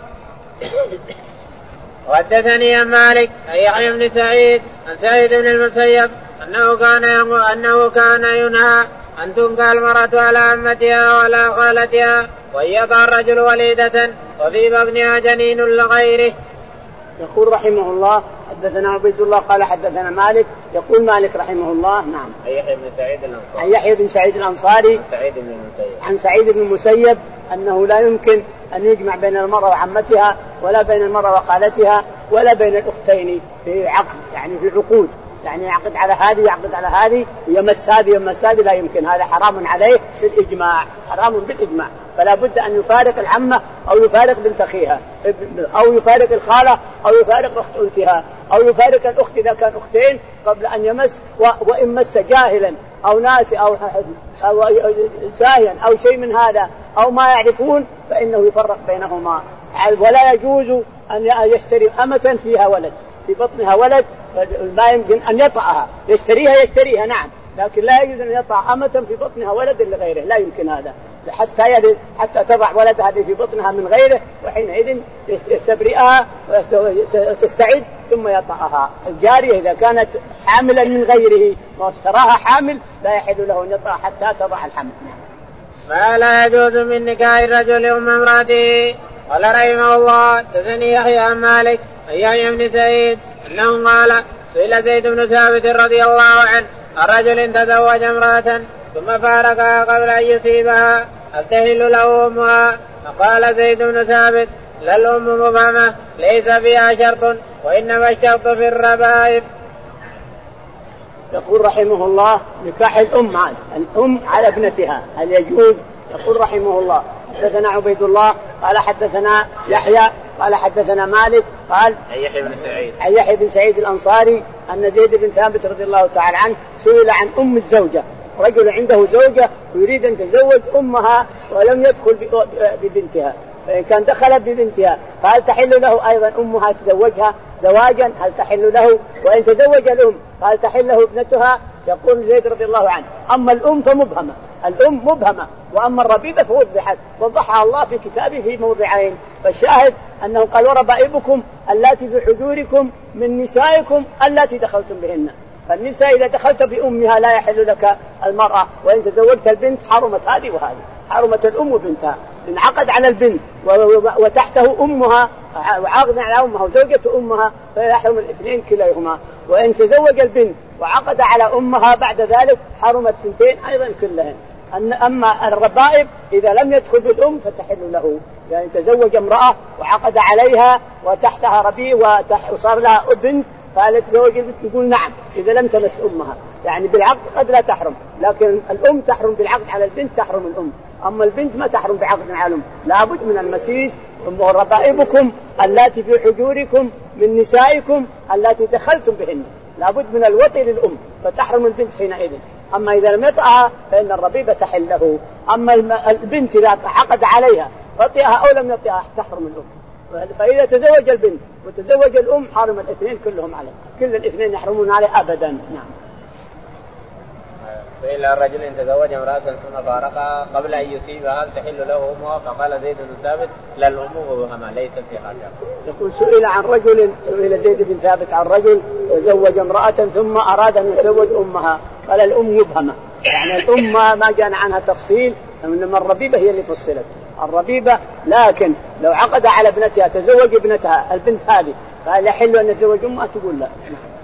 وحدثني عن مالك عن يحيى بن سعيد عن سعيد بن المسيب أنه كان ينهى أن تنكح المرأة على عمتها وعلى خالتها وأن يضع الرجل وليدة وفي بطنها جنين لغيره. يقول رحمه الله حدثنا عبيد الله قال حدثنا مالك، يقول مالك رحمه الله نعم عن يحيى بن سعيد الأنصاري عن سعيد بن المسيب أنه لا يمكن أن يجمع بين المرأة وعمتها ولا بين المرأة وخالتها ولا بين الأختين في عقد، يعني في عقود، يعني يعقد على هذه يعقد على هذه يمس هذه، لا يمكن، هذا حرام عليه بالإجماع، حرام بالإجماع، فلا بد أن يفارق العمة أو يفارق بنت أخيها أو يفارق الخالة أو يفارق أخت أنثها أو يفارق الأخت إذا كان أختين قبل أن يمس، وإن مس جاهلا أو ناسي أو ساهيا أو شيء من هذا أو ما يعرفون فإنه يفرق بينهما. ولا يجوز أن يشتري أمة فيها ولد، في بطنها ولد، ما يمكن أن يطأها، يشتريها نعم، لكن لا يجوز أن يطأ أمة في بطنها ولد لغيره، لا يمكن هذا، حتى تضع ولدها هذه في بطنها من غيره، وحينئذ يستبرئها وتستعد ثم يطأها. الجارية إذا كانت حاملا من غيره واشتراها حامل لا يحل له أن يطأ حتى تضع الحمل. ما لا يجوز من نكاح الرجل أم امرأته. قال رحمه الله حدثني يحيى عن مالك عن يحيى بن سعيد أنه قال سئل زيد بن ثابت رضي الله عنه الرجل تزوج امرأة ثم فارقها قبل أن يصيبها هل تحل له أمها؟ فقال زيد بن ثابت لا الأم مبهمة ليس فيها شرط وإنما الشرط في الربائب. يقول رحمه الله نكاح الأم على ابنتها، هل يجوز يقول رحمه الله حدثنا عبيد الله قال حدثنا يحيى قال حدثنا مالك قال عن يحيى بن سعيد الأنصاري أن زيد بن ثابت رضي الله تعالى عنه سئل عن أم الزوجة. رجل عنده زوجة ويريد أن تزوج أمها ولم يدخل ببنتها، فإن كان دخلت ببنتها فهل تحل له أيضا أمها تزوجها زواجا؟ هل تحل له؟ وإن تزوج الأم هل تحل له ابنتها؟ يقول زيد رضي الله عنه أما الأم فمبهمة، الأم مبهمة، وأما الربيبة فوضحت، وضحها الله في كتابه في موضعين. فالشاهد أنه قال وربائبكم اللاتي في حجوركم من نسائكم اللاتي دخلتم بهن. فالنساء إذا دخلت بأمها لا يحل لك المرأة، وإن تزوجت البنت حرمت هذه وهذه، حرمت الأم وبنتها. انعقد على البنت وتحته أمها وعقد على أمها وزوجة أمها فيحرم الاثنين كليهما. وإن تزوج البنت وعقد على أمها بعد ذلك حرمت ثنتين أيضا كلهن. أما الربائب إذا لم يدخل بالأم فتحل له، يعني تزوج امرأة وعقد عليها وتحتها ربيع وصار لها بنت فهل تزوج البنت؟ يقول نعم إذا لم تمس أمها، يعني بالعقد قد لا تحرم، لكن الأم تحرم بالعقد على البنت، تحرم الأم. أما البنت ما تحرم بعقد على الأم، لابد من المسيس. وربائبكم اللاتي في حجوركم من نسائكم اللاتي دخلتم بهن، لابد من الوطي للأم فتحرم البنت حينئذ. أما إذا لم يطأها فإن الربيبة تحل له. أما البنت إذا عقد عليها وطئها أو لم يطئها تحرم الأم. فإذا تزوج البنت وتزوج الأم حرم الاثنين كلهم عليه، كل الاثنين يحرمون عليه أبدا. نعم. سئل الرجل إن تزوج امرأة ثم فارقها قبل أن يصيبها هل تحل له أمها؟ فقال زيد بن ثابت لا الأم وهما ليست في حاجة. يقول سئل زيد بن ثابت عن رجل تزوج امرأة ثم أراد أن يتزوج أمها، قال الأم مبهمة، يعني الأم ما جاء عنها تفصيل، إنما الربيبة هي اللي فصلت الربيبة. لكن لو عقد على ابنتها تزوج ابنتها البنت هذه فهل يحل أن يتزوج أمها؟ تقول لا.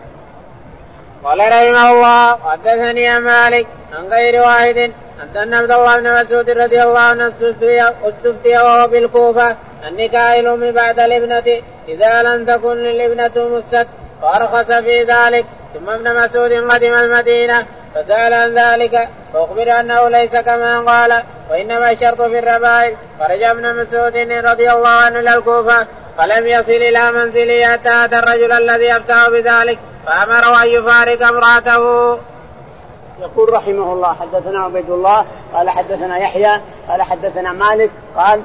قال رحمه الله حدثني مالك عن غير واحد أن عبد الله بن مسعود رضي الله عنه استفتي وهو بالكوفة النكاح الأم بعد الابنة إذا لم تكن للابنة مست، فأرخص في ذلك. ثم ابن مسعود قدم المدينة فسأل عن ذلك فأخبر أنه ليس كما قال وإنما الشرط في الربائب. فرجع ابن مسعود رضي الله عنه إلى الكوفة فلم يصل إلى منزله حتى أتى الرجل الذي أفتاه بذلك فأمره أن يفارق امرأته. يقول رحمه الله حدثنا عبيد الله قال حدثنا يحيى قال حدثنا مالك قال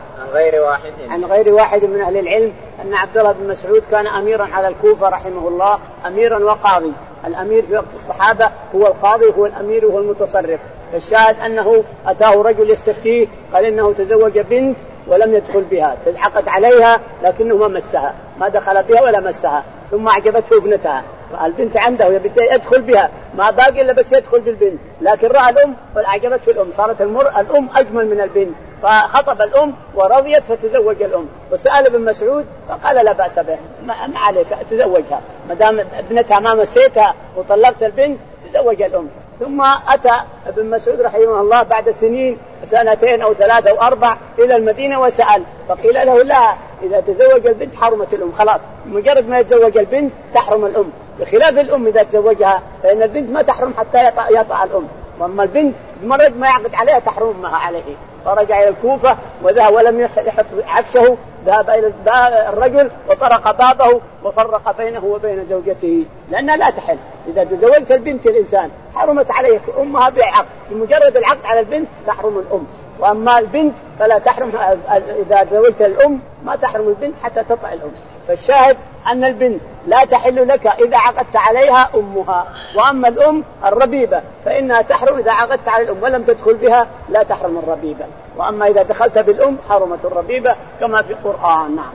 عن غير واحد من أهل العلم أن عبد الله بن مسعود كان أميرا على الكوفة رحمه الله، أميرا وقاضي. الأمير في وقت الصحابة هو القاضي، هو الأمير وهو المتصرف. الشاهد أنه أتاه رجل يستفتيه قال إنه تزوج بنت ولم يدخل بها، عقد عليها لكنه ما مسها، ما دخل بها ولا مسها، ثم أعجبته ابنتها، البنت عنده يدخل بها، ما باقي إلا بس يدخل بالبنت، لكن رأى الأم فأعجبته الأم، صارت الأم أجمل من البنت، فخطب الأم ورضيت فتزوج الأم. وسأل ابن مسعود فقال لا بأس به، ما عليك تزوجها ما دام ابنتها ما مسيتها وطلقت البنت تزوج الأم. ثم أتى ابن مسعود رحمه الله بعد سنين 2 أو 3 أو 4 إلى المدينة وسأل، فقيل له لا، إذا تزوج البنت حرمت الأم، خلاص مجرد ما يتزوج البنت تحرم الأم، بخلاف الأم إذا تزوجها فإن البنت ما تحرم حتى يطأ الأم، وأما البنت مرد ما يعقد عليها تحرم أمها عليه. فرجع إلى الكوفة وذهب ولم يحط عفشه، ذهب إلى الرجل وطرق بابه وفرق بينه وبين زوجته، لأنها لا تحل. إذا تزوجت البنت الإنسان حرمت عليه أمها بعقد، بمجرد العقد على البنت تحرم الأم، وأما البنت فلا تحرم، إذا تزوجت الأم ما تحرم البنت حتى تطأ الأم. فالشاهد أن البنت لا تحل لك إذا عقدت عليها أمها، وأما الأم الربيبة فإنها تحرم إذا عقدت على الأم ولم تدخل بها لا تحرم الربيبة، وأما إذا دخلت بالأم حرمت الربيبة كما في القرآن. نعم.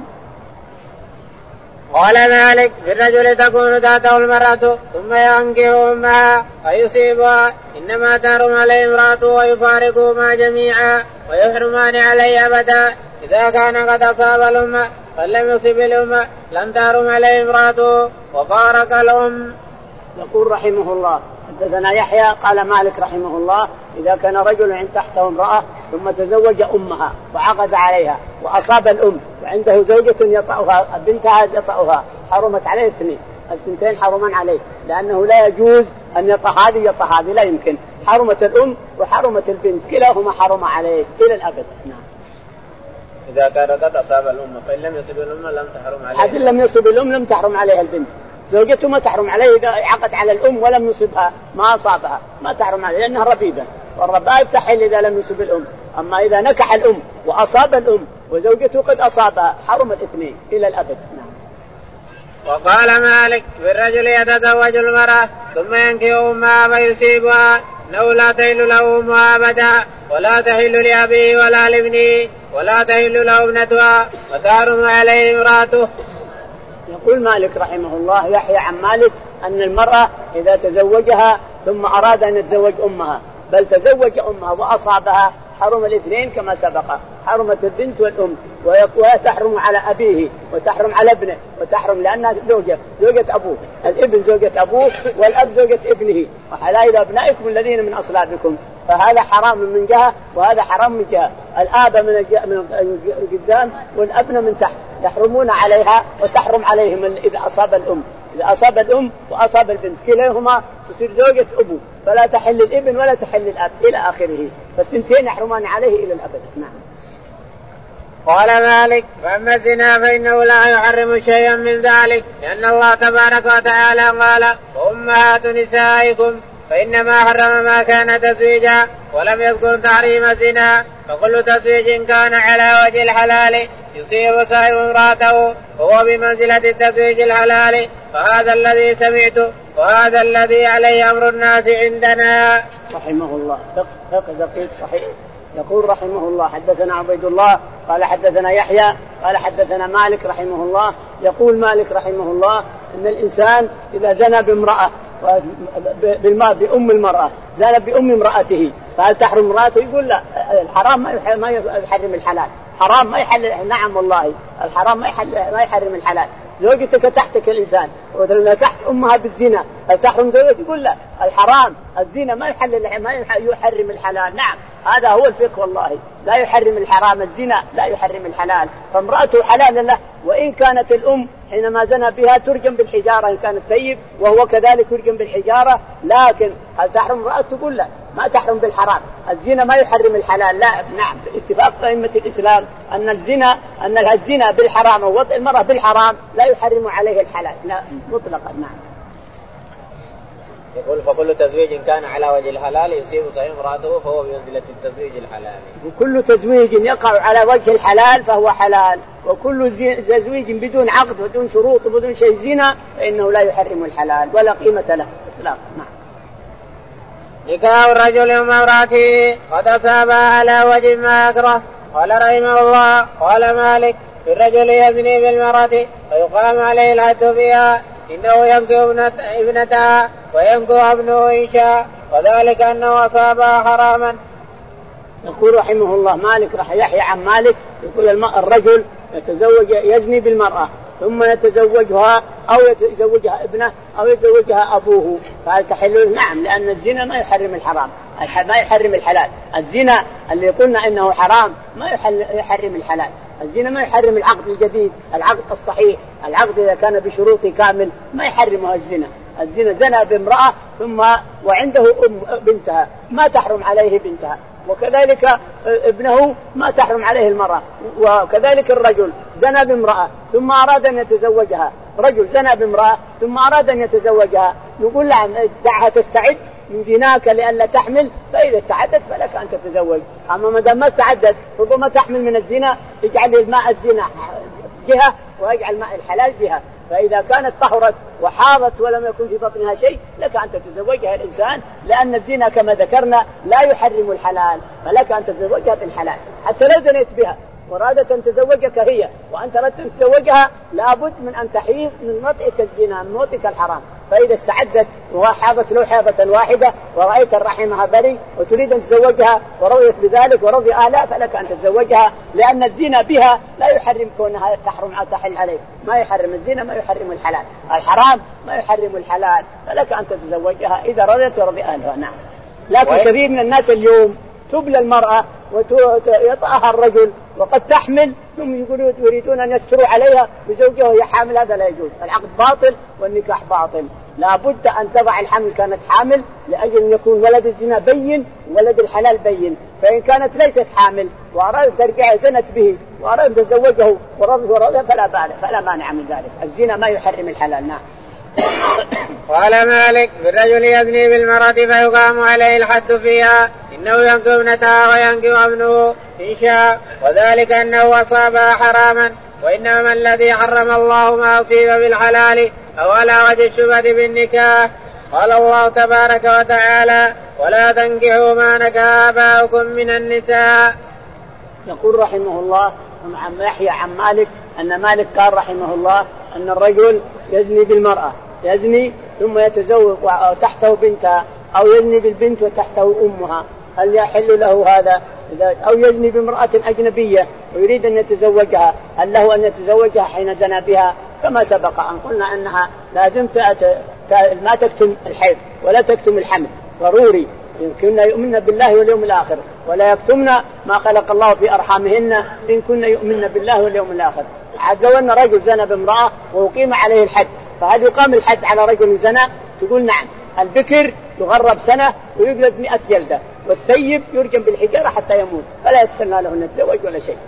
قال مالك في الرجل تكون ذاته المرأة ثم ينكح أمها ويصيبها إنما تحرم عليه امرأته ويفارقهما جميعا ويحرمان عليه أبدا. إذا كان قد أصاب الأمة فلم يصب الأمة لم تحرم عليه امرأته وفارق الأم. يقول رحمه الله حدثنا يحيى قال مالك رحمه الله إذا كان رجل تحته امرأة ثم تزوج أمها وعقد عليها وأصاب الأم وعنده زوجة يطأها بنتها يطأها حرمت عليه الثنتين حرمان عليه، لأنه لا يجوز أن يطأ هذه لا يمكن، حرمت الأم وحرمت البنت كلاهما حرم عليه إلى الأبد. نعم. إذا كان قد أصاب الأم فإن لم يصب الأم لم تحرم عليه. حتى لم يصب الأم لم تحرم عليها البنت. زوجته ما تحرم عليه إذا عقد على الأم ولم يصبها ما أصابها ما تحرم عليه لأنها ربيبة، والربائب تحل إذا لم يصب الأم. أما إذا نكح الأم وأصاب الأم وزوجته قد أصابها حرم الاثنين إلى الأبد. نعم. وقال مالك بالرجل يتزوج المرأة ثم ينكح أمها فيصيبها أنه لا تحل له أمها أبدا ولا تحل لأبيه ولا لابنه ولا تحل له ابنتها وتحرم عليه امرأته. يقول مالك رحمه الله يحيى عن مالك أن المرأة إذا تزوجها ثم أراد أن يتزوج أمها بل تزوج أمها وأصابها حرم الاثنين كما سبق، حرمت البنت والأم وتحرم على أبيه وتحرم على ابنه وتحرم لأنها زوجة أبوه، الابن زوجة أبوه والأب زوجة ابنه، وحلائل أبنائكم الذين من أصلابكم، فهذا حرام من جهة وهذا حرام من جهة، الآب من قدام والأبن من تحت يحرمون عليها وتحرم عليهم إذا أصاب الأم. إذا أصاب الأم وأصاب البنت كلاهما تصير زوجة أبوه فلا تحل الابن ولا تحل الأب إلى آخره، فالثنتين يحرمان عليه إلى الأبد. نعم. قال مالك فأما الزنا فإنه لا يحرم شيئا من ذلك لأن الله تبارك وتعالى قال وأمهات نسائكم، فإنما حرم ما كان تزويجا ولم يذكر تحريم الزنا، فكل تزويج كان على وجه الحلال يصيب صاحب امرأته وهو بمنزلة التزويج الحلال، فهذا الذي سمعته وهذا الذي عليه أمر الناس عندنا. رحمه الله فقه دقيق صحيح. يقول رحمه الله حدثنا عبيد الله قال حدثنا يحيى قال حدثنا مالك رحمه الله. يقول مالك رحمه الله إن الإنسان إذا زنى بامرأة بأم المرأة زنى بأم امرأته فهل تحرم امرأته؟ يقول لا، الحرام ما يحرم الحلال، حرام ما يحل. نعم والله الحرام ما يحرم الحلال. زوجتك تحتك الإنسان ولو تحت أمها بالزنا هل تحرم زوجتك؟ يقول لا، الحرام الزنا ما يحرم الحلال. نعم هذا هو الفقه والله، لا يحرم الحرام الزنا لا يحرم الحلال، فامرأته حلال له وإن كانت الأم حينما زنى بها ترجم بالحجارة إن كانت ثيب وهو كذلك يرجم بالحجارة، لكن هل تحرم امرأته؟ تقول لا ما تحرم بالحرام، الزنا ما يحرم الحلال. لا نعم باتفاق أئمة الإسلام أن الزنا بالحرام ووطئ المرأة بالحرام لا يحرم عليه الحلال لا مطلقا. نعم. يقول فكل تزويج كان على وجه الحلال يصيب صحيح امرأته فهو بمنزلة التزويج الحلال. وكل تزويج يقع على وجه الحلال فهو حلال، وكل تزويج بدون عقد بدون شروط وبدون شيء زنا فإنه لا يحرم الحلال ولا قيمة له إطلاقا. نعم. نكاح الرجل وامرأته قد أصابها على وجه ما يكره. قال رحمه الله قال مالك في الرجل يزني بالمرأة فيقام عليه الحد فيها إنه ينكح ابنتها وينكح ابنه إن شاء، وذلك أنه أصابها حراما. يقول رحمه الله مالك يحيى عن مالك يقول الرجل يزني بالمرأة ثم يتزوجها أو يتزوجها ابنه أو يتزوجها أبوه فهل تحل؟ نعم، لأن الزنا ما يحرم الحرام ما يحرم الحلال. الزنا اللي قلنا إنه حرام ما يحرم الحلال. الزنا ما يحرم العقد الجديد، العقد الصحيح، العقد إذا كان بشروطه كامل ما يحرمها الزنا. الزنا زنا بامرأة ثم وعنده بنتها ما تحرم عليه بنتها، وكذلك ابنه ما تحرم عليه المرأة، وكذلك الرجل زنى بامرأة ثم أراد أن يتزوجها، رجل زنى بامرأة ثم أراد أن يتزوجها نقول لها دعها تستعد من زناك لأن لا تحمل، فإذا استعدت فلك أن تتزوج. أما ما دام ما استعدت ربما تحمل من الزنا يجعل الماء الزنا جهة ويجعل ماء الحلال جهة، فإذا كانت طهرت وحاضت ولم يكن في بطنها شيء لك أن تتزوجها الإنسان، لأن الزنا كما ذكرنا لا يحرم الحلال، فلك أن تتزوجها بالحلال. حتى لو زنيت بها ورادت أن تزوجك هي وأنت أردت أن تتزوجها لابد من أن تحيض من وطئك الزنا من وطئك الحرام، فإذا استعدت وحاضت لو حاضة واحدة ورأيت رحمها بري وتريد أن تزوجها ورضيت بذلك ورضي أهلها فلك أن تتزوجها، لأن الزنا بها لا يحرم كونها تحرم أو تحل عليك، ما يحرم الزنا ما يحرم الحلال، الحرام ما يحرم الحلال، فلك أن تتزوجها إذا رضيت ورضي أهلها. نعم. لكن كثير من الناس اليوم تبلى المرأة ويطأها الرجل وقد تحمل ثم يريدون أن يستروا عليها بزوجها وهي حامل، هذا لا يجوز، العقد باطل والنكاح باطل. لا بد أن تضع الحمل كانت حامل لأجل أن يكون ولد الزنا بين ولد الحلال بين. فإن كانت ليست حامل وأرادت ترجع زنت به وأرادت تزوجه ورضى فلا مانع من ذلك. الزنا ما يحرم الحلال. نعم. قال مالك بالرجل يزني بالمرأة فيقام عليه الحد فيها إنه ينكب ابنتها وينكب ابنه إن شاء وذلك أنه أصابها حراما وإنما الذي حرم الله ما أصيب بالحلال أو على وجه الشبهة بالنكاح. قال الله تبارك وتعالى ولا تنكحوا ما نكح آباؤكم من النساء. يقول رحمه الله عن يحيى عن مالك أن مالك قال رحمه الله أن الرجل يزني بالمرأة يزني ثم يتزوج وتحته بنتها أو يزني بالبنت وتحته أمها هل يحل له هذا؟ أو يزني بامرأة أجنبية ويريد أن يتزوجها هل له أن يتزوجها حين زنى بها؟ كما سبق أن قلنا أنها لازم ما تكتم الحيض ولا تكتم الحمل ضروري يمكن يؤمن بالله واليوم الآخر ولا يكتمن ما خلق الله في أرحامهن إن كن يؤمن بالله واليوم الآخر. عاد لو أن رجل زنى بامرأة وأقيم عليه الحد فهل يقام الحد على رجل زنى؟ تقول نعم. البكر يغرب سنة ويجلد 100 جلدة والثيب يرجم بالحجارة حتى يموت فلا يتسنى له أن يتزوج ولا شيء.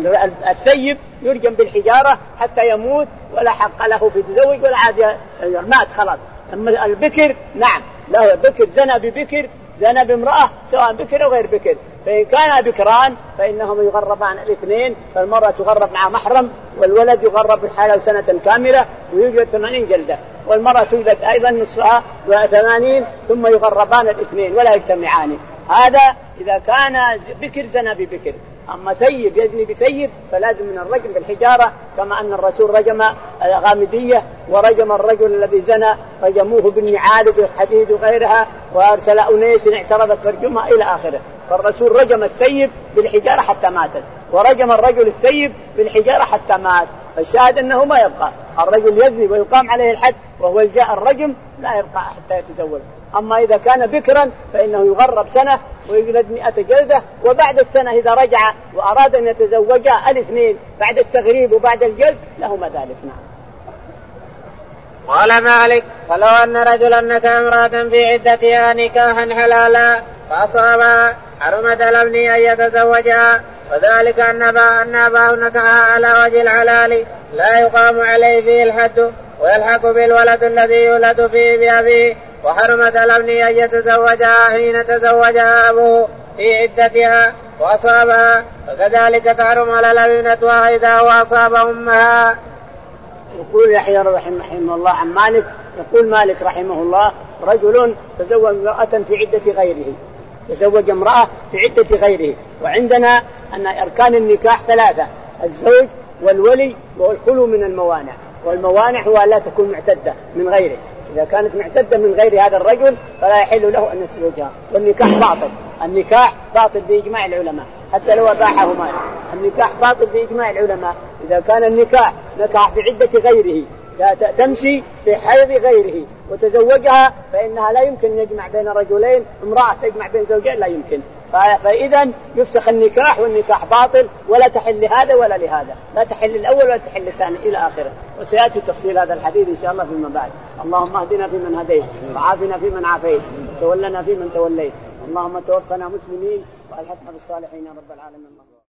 الثيب يرجم بالحجارة حتى يموت ولا حق له في تزوج ولا عاد مات خلاص. أما البكر نعم له بكر زنى ببكر زنى بامرأة سواء بكر أو غير بكر فإن كان بكران فإنهم يغربان الاثنين فالمرأة تغرب مع محرم والولد يغرب بالحالة سنة كاملة ويوجد 80 جلدة والمرأة تولد أيضا نصفها 80 ثم يغربان الاثنين ولا يجتمعان. هذا إذا كان بكر زنى ببكر. أما ثيب يزني بثيب فلازم من الرجم بالحجارة كما أن الرسول رجم الغامدية ورجم الرجل الذي زنى رجموه بالنعال بالحديد وغيرها وأرسل أنيس اعترضت فرجمها إلى آخره. فالرسول رجم الثيب بالحجارة حتى ماتت ورجم الرجل الثيب بالحجارة حتى مات. فالشاهد أنه ما يبقى الرجل يزني ويقام عليه الحد وهو جاء الرجم لا يبقى حتى يتزوج. أما إذا كان بكرا فإنه يغرب سنة ويجلد 100 جلدة وبعد السنة إذا رجع وأراد أن يتزوجا الاثنين بعد التغريب وبعد الجلد لهما ذلك. نعم. قال مالك فلو أن رجلا نكح امرأة في عدتها نكاحا حلالا فأصابها حرمت الابن أن يتزوجها وذلك أن أباه نكحها على وجه الحلال لا يقام عليه فيه الحد ويلحق بالولد الذي يولد فيه بأبيه وحرمت الابن أن يتزوجها حين تزوجها أبوه في عدتها وأصابها وكذلك تحرم على الابنة إذا وأصاب أمها. يقول يحيى رحمه الله عن مالك يقول مالك رحمه الله رجل تزوج امرأة في عدة غيره تزوج امرأة في عدة غيره. وعندنا أن أركان النكاح 3 الزوج والولي والخلو من الموانع. والموانع هو لا تكون معتدة من غيره. إذا كانت معتدة من غير هذا الرجل فلا يحل له أن يتزوجها. والنكاح باطل. النكاح باطل بإجماع العلماء حتى لو أباحه مالك. النكاح باطل بإجماع العلماء. إذا كان النكاح نكح في عدة غيره تمشي في حيض غيره وتزوجها فإنها لا يمكن أن يجمع بين رجلين امرأة تجمع بين زوجين لا يمكن. فإذا يفسخ النكاح والنكاح باطل ولا تحل لهذا ولا لهذا لا تحل الأول ولا تحل الثاني إلى آخره. وسيأتي تفصيل هذا الحديث إن شاء الله فيما بعد. اللهم اهدنا فيمن هديت وعافنا فيمن عافيت وتولنا فيمن توليت. اللهم توفنا مسلمين وألحقنا بالصالحين يا رب العالمين.